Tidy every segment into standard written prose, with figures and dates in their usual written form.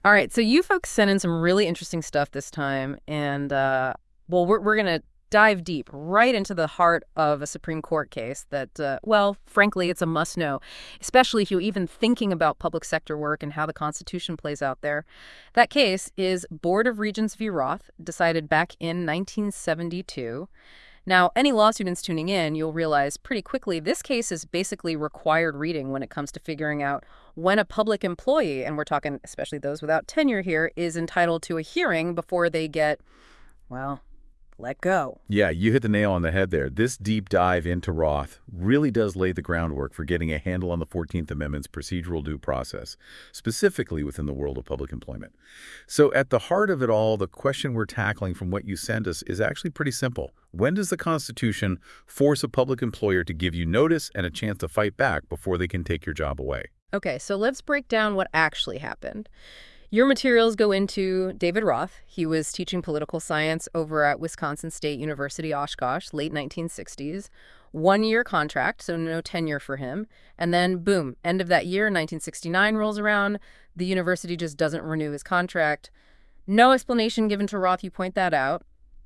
All right, so you folks sent in some really interesting stuff this time, and well, we're gonna dive deep right into the heart of a Supreme Court case that, well, frankly, it's a must-know, especially if you're even thinking about public sector work and how the Constitution plays out there. That case is Board of Regents v. Roth, decided back in 1972. Now, any law students tuning in, you'll realize pretty quickly this case is basically required reading when it comes to figuring out when a public employee, and we're talking especially those without tenure here, is entitled to a hearing before they get, well, let go. Yeah, you hit the nail on the head there. This deep dive into Roth really does lay the groundwork for getting a handle on the 14th Amendment's procedural due process, specifically within the world of public employment. So at the heart of it all, the question we're tackling from what you sent us is actually pretty simple. When does the Constitution force a public employer to give you notice and a chance to fight back before they can take your job away? Okay, so let's break down what actually happened. Your materials go into David Roth. He was teaching political science over at Wisconsin State University, Oshkosh, late 1960s. 1-year contract, so no tenure for him. And then, boom, end of that year, 1969 rolls around. The university just doesn't renew his contract. No explanation given to Roth, you point that out.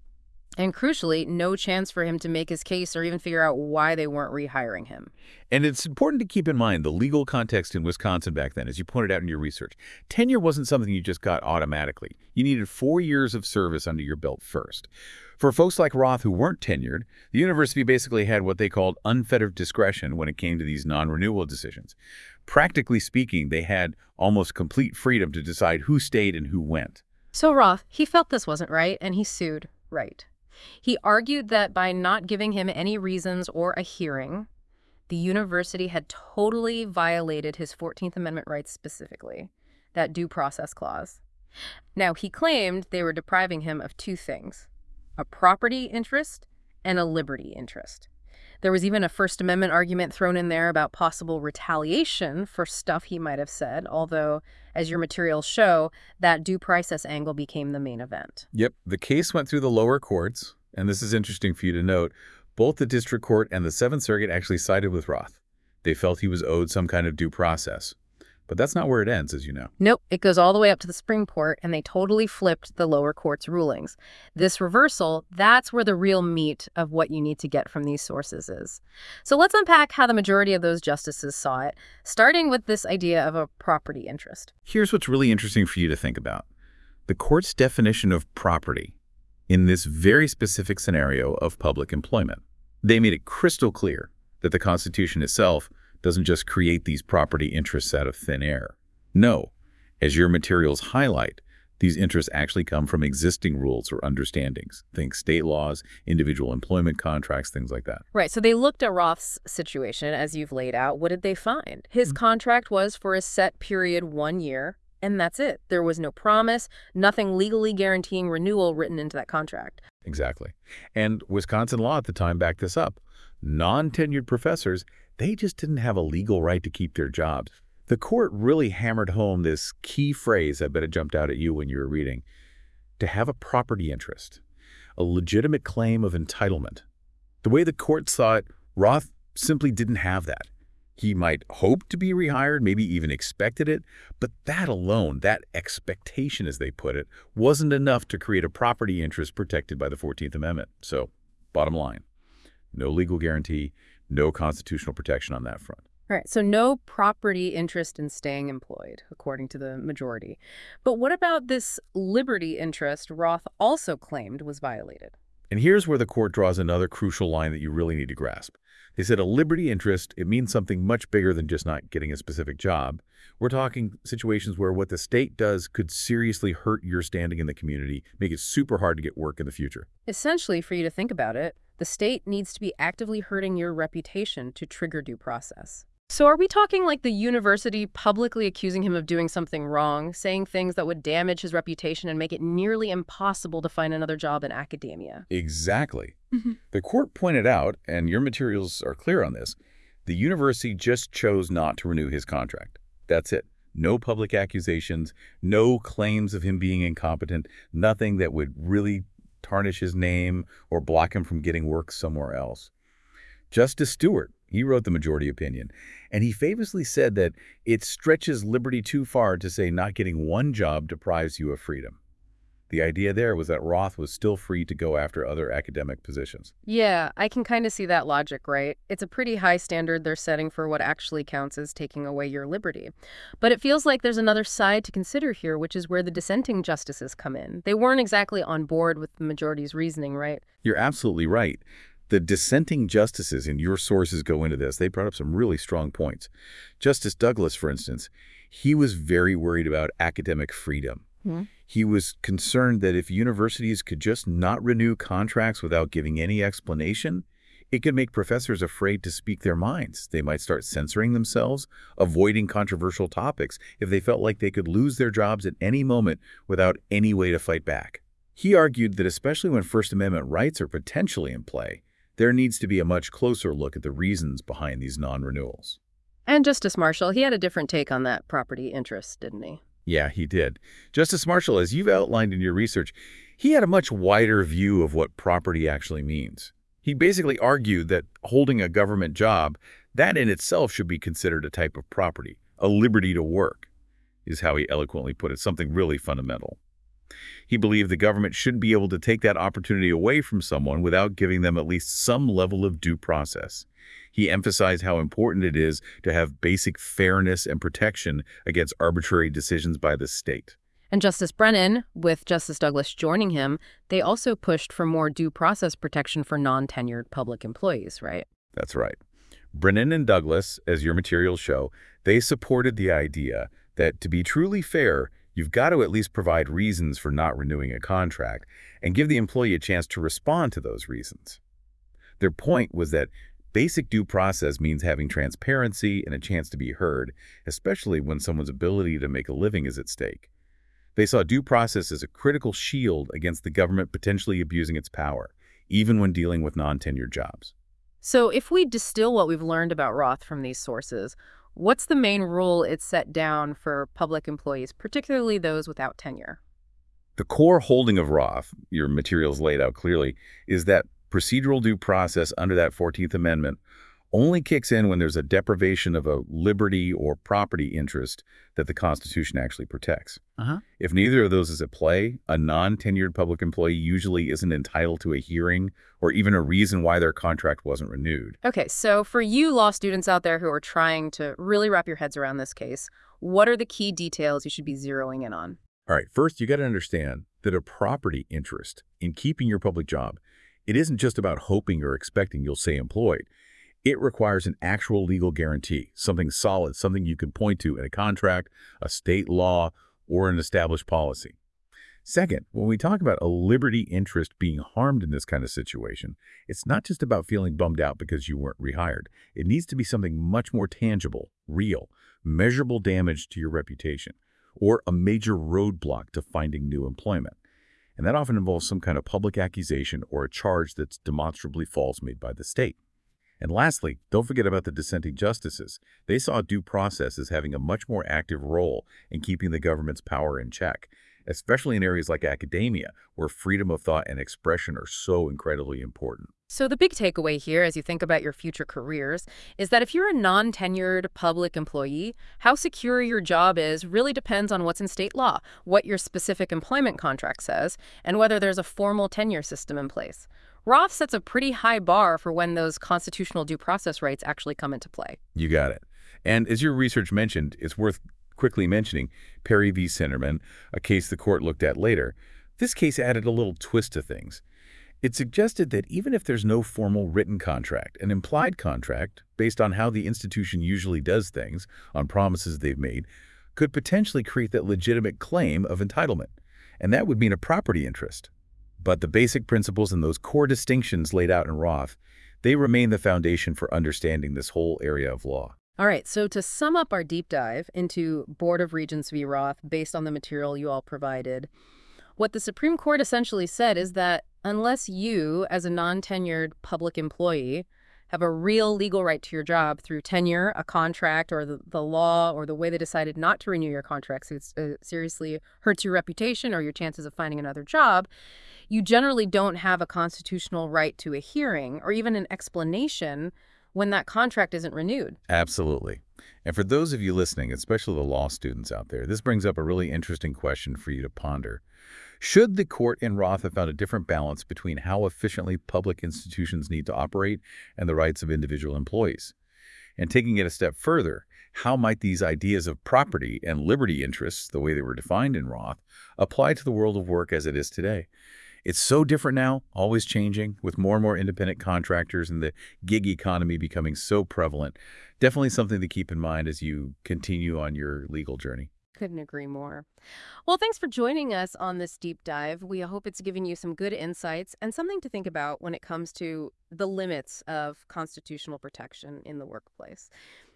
And crucially, no chance for him to make his case or even figure out why they weren't rehiring him. And it's important to keep in mind the legal context in Wisconsin back then, as you pointed out in your research. Tenure wasn't something you just got automatically. You needed 4 years of service under your belt first. For folks like Roth who weren't tenured, the university basically had what they called unfettered discretion when it came to these non-renewal decisions. Practically speaking, they had almost complete freedom to decide who stayed and who went. So Roth, he felt this wasn't right, and he sued. Right. He argued that by not giving him any reasons or a hearing, the university had totally violated his 14th Amendment rights specifically, that due process clause. Now, he claimed they were depriving him of two things, a property interest and a liberty interest. There was even a First Amendment argument thrown in there about possible retaliation for stuff he might have said, although, as your materials show, that due process angle became the main event. Yep, the case went through the lower courts, and this is interesting for you to note. Both the District Court and the Seventh Circuit actually sided with Roth. They felt he was owed some kind of due process. But that's not where it ends, as you know. Nope, it goes all the way up to the Supreme Court, and they totally flipped the lower court's rulings. This reversal, that's where the real meat of what you need to get from these sources is. So let's unpack how the majority of those justices saw it, starting with this idea of a property interest. Here's what's really interesting for you to think about. The court's definition of property in this very specific scenario of public employment. They made it crystal clear that the Constitution itself doesn't just create these property interests out of thin air. No, as your materials highlight, these interests actually come from existing rules or understandings. Think state laws, individual employment contracts, things like that. Right, so they looked at Roth's situation, as you've laid out. What did they find? His contract was for a set period, 1 year, and that's it. There was no promise, nothing legally guaranteeing renewal written into that contract. Exactly. And Wisconsin law at the time backed this up. Non-tenured professors, they just didn't have a legal right to keep their jobs. The court really hammered home this key phrase, I bet it jumped out at you when you were reading, to have a property interest, a legitimate claim of entitlement. The way the court saw it, Roth simply didn't have that. He might hope to be rehired, maybe even expected it, but that alone, that expectation as they put it, wasn't enough to create a property interest protected by the 14th Amendment. So, bottom line, no legal guarantee, no constitutional protection on that front. All right, so no property interest in staying employed, according to the majority. But what about this liberty interest Roth also claimed was violated? And here's where the court draws another crucial line that you really need to grasp. They said a liberty interest, it means something much bigger than just not getting a specific job. We're talking situations where what the state does could seriously hurt your standing in the community, make it super hard to get work in the future. Essentially, for you to think about it, the state needs to be actively hurting your reputation to trigger due process. So are we talking like the university publicly accusing him of doing something wrong, saying things that would damage his reputation and make it nearly impossible to find another job in academia? Exactly. The court pointed out, and your materials are clear on this, the university just chose not to renew his contract. That's it. No public accusations, no claims of him being incompetent, nothing that would really tarnish his name or block him from getting work somewhere else. Justice Stewart, He wrote the majority opinion, and he famously said that it stretches liberty too far to say not getting one job deprives you of freedom. The idea there was that Roth was still free to go after other academic positions. Yeah, I can kind of see that logic, right? It's a pretty high standard they're setting for what actually counts as taking away your liberty. But it feels like there's another side to consider here, which is where the dissenting justices come in. They weren't exactly on board with the majority's reasoning, right? You're absolutely right. The dissenting justices, and your sources go into this, they brought up some really strong points. Justice Douglas, for instance, he was very worried about academic freedom. He was concerned that if universities could just not renew contracts without giving any explanation, it could make professors afraid to speak their minds. They might start censoring themselves, avoiding controversial topics if they felt like they could lose their jobs at any moment without any way to fight back. He argued that especially when First Amendment rights are potentially in play, there needs to be a much closer look at the reasons behind these non-renewals. And Justice Marshall, he had a different take on that property interest, didn't he? Yeah, he did. Justice Marshall, as you've outlined in your research, he had a much wider view of what property actually means. He basically argued that holding a government job, that in itself should be considered a type of property. A liberty to work, is how he eloquently put it, something really fundamental. He believed the government shouldn't be able to take that opportunity away from someone without giving them at least some level of due process. He emphasized how important it is to have basic fairness and protection against arbitrary decisions by the state. And Justice Brennan, with Justice Douglas joining him, they also pushed for more due process protection for non-tenured public employees, right? That's right. Brennan and Douglas, as your materials show, they supported the idea that to be truly fair, you've got to at least provide reasons for not renewing a contract and give the employee a chance to respond to those reasons. Their point was that basic due process means having transparency and a chance to be heard, especially when someone's ability to make a living is at stake. They saw due process as a critical shield against the government potentially abusing its power, even when dealing with non-tenured jobs. So if we distill what we've learned about Roth from these sources, what's the main rule it set down for public employees, particularly those without tenure? The core holding of Roth, your materials laid out clearly, is that procedural due process under that 14th Amendment only kicks in when there's a deprivation of a liberty or property interest that the Constitution actually protects. If neither of those is at play, a non-tenured public employee usually isn't entitled to a hearing or even a reason why their contract wasn't renewed. Okay, so for you law students out there who are trying to really wrap your heads around this case, what are the key details you should be zeroing in on? All right, first, you got to understand that a property interest in keeping your public job, it isn't just about hoping or expecting you'll stay employed. It requires an actual legal guarantee, something solid, something you can point to in a contract, a state law, or an established policy. Second, when we talk about a liberty interest being harmed in this kind of situation, it's not just about feeling bummed out because you weren't rehired. It needs to be something much more tangible, real, measurable damage to your reputation, or a major roadblock to finding new employment. And that often involves some kind of public accusation or a charge that's demonstrably false made by the state. And lastly, don't forget about the dissenting justices. They saw due process as having a much more active role in keeping the government's power in check, especially in areas like academia, where freedom of thought and expression are so incredibly important. So the big takeaway here, as you think about your future careers, is that if you're a non-tenured public employee, how secure your job is really depends on what's in state law, what your specific employment contract says, and whether there's a formal tenure system in place. Roth sets a pretty high bar for when those constitutional due process rights actually come into play. You got it. And as your research mentioned, it's worth quickly mentioning Perry v. Sinderman, a case the court looked at later. This case added a little twist to things. It suggested that even if there's no formal written contract, an implied contract, based on how the institution usually does things, on promises they've made, could potentially create that legitimate claim of entitlement. And that would mean a property interest. But the basic principles and those core distinctions laid out in Roth, they remain the foundation for understanding this whole area of law. All right, so to sum up our deep dive into Board of Regents v. Roth based on the material you all provided, what the Supreme Court essentially said is that unless you, as a non-tenured public employee, have a real legal right to your job through tenure, a contract, or the law, or the way they decided not to renew your contract, so it seriously hurts your reputation or your chances of finding another job, you generally don't have a constitutional right to a hearing or even an explanation, when that contract isn't renewed. Absolutely. And for those of you listening, especially the law students out there, this brings up a really interesting question for you to ponder. Should the court in Roth have found a different balance between how efficiently public institutions need to operate and the rights of individual employees? And taking it a step further, how might these ideas of property and liberty interests, the way they were defined in Roth, apply to the world of work as it is today? It's so different now, always changing, with more and more independent contractors and the gig economy becoming so prevalent. Definitely something to keep in mind as you continue on your legal journey. Couldn't agree more. Well, thanks for joining us on this deep dive. We hope it's given you some good insights and something to think about when it comes to the limits of constitutional protection in the workplace.